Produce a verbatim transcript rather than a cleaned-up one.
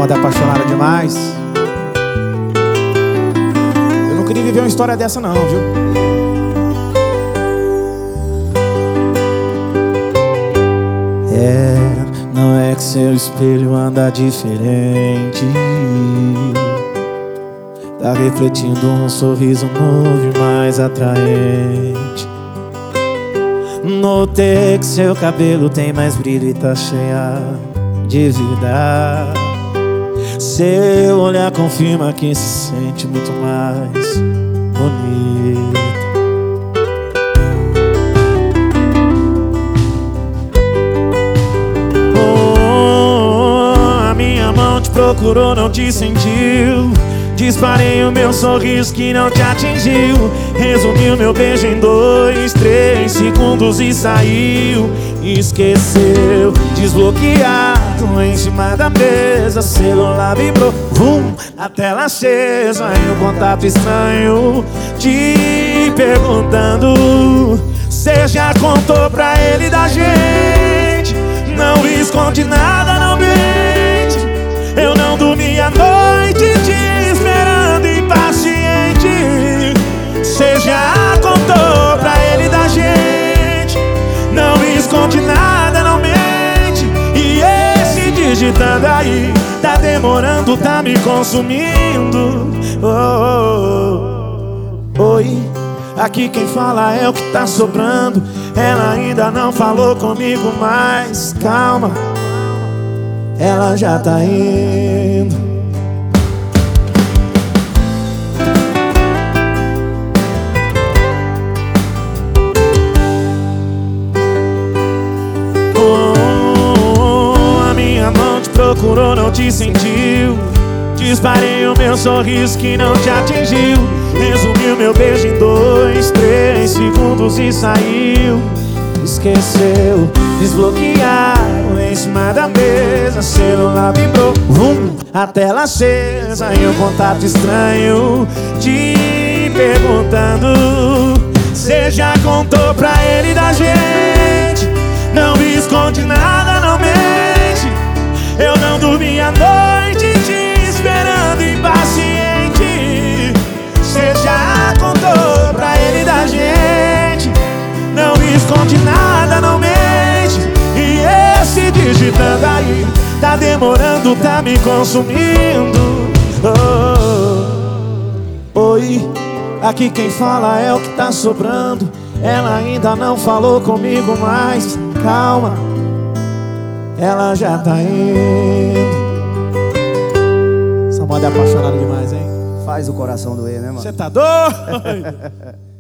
moda apaixonada demais. Eu não queria viver uma história dessa não, viu? É, não é que seu espelho anda diferente, tá refletindo um sorriso novo e mais atraente. Notei que seu cabelo tem mais brilho e tá cheia de vida. Seu olhar confirma que se sente muito mais bonito. Oh, a minha mão te procurou, não te sentiu. Disparei o meu sorriso que não te atingiu. Resumi o meu beijo em dois, três segundos e saiu. Esqueceu, desbloqueado em cima da mesa. Celular vibrou, vum, a tela acesa. E um contato estranho te perguntando: cê já contou pra ele da gente? Não esconde nada, não mente. Eu não dormi a noite te esperando impaciente. Cê já contou pra ele da gente? Não esconde nada, não mente. E esse digitando aí tá demorando, tá me consumindo. Oh, oh, oh. Oi, aqui quem fala é o que tá sobrando. Ela ainda não falou comigo, mas calma, ela já tá indo. Oh, a minha mão te procurou, não te sentiu. Disparei o meu sorriso que não te atingiu. Resumi o meu beijo em dois, três segundos e saiu. Esqueceu, desbloquearam em cima da mesa. Celular vibrou, vum, a tela acesa. E um contato estranho te perguntando: cê já contou pra ele da gente? Não esconde nada, não mente. Eu não dormi a noite te esperando impaciente. Cê já contou pra ele da gente? Não esconde nada, não mente. E esse digitando aí tá demorando, tá me consumindo. Oh, oi, aqui quem fala é o que tá sobrando. Ela ainda não falou comigo, mas calma, ela já tá indo. Essa moda é apaixonada demais, hein? Faz o coração doer, né, mano? Você tá doido?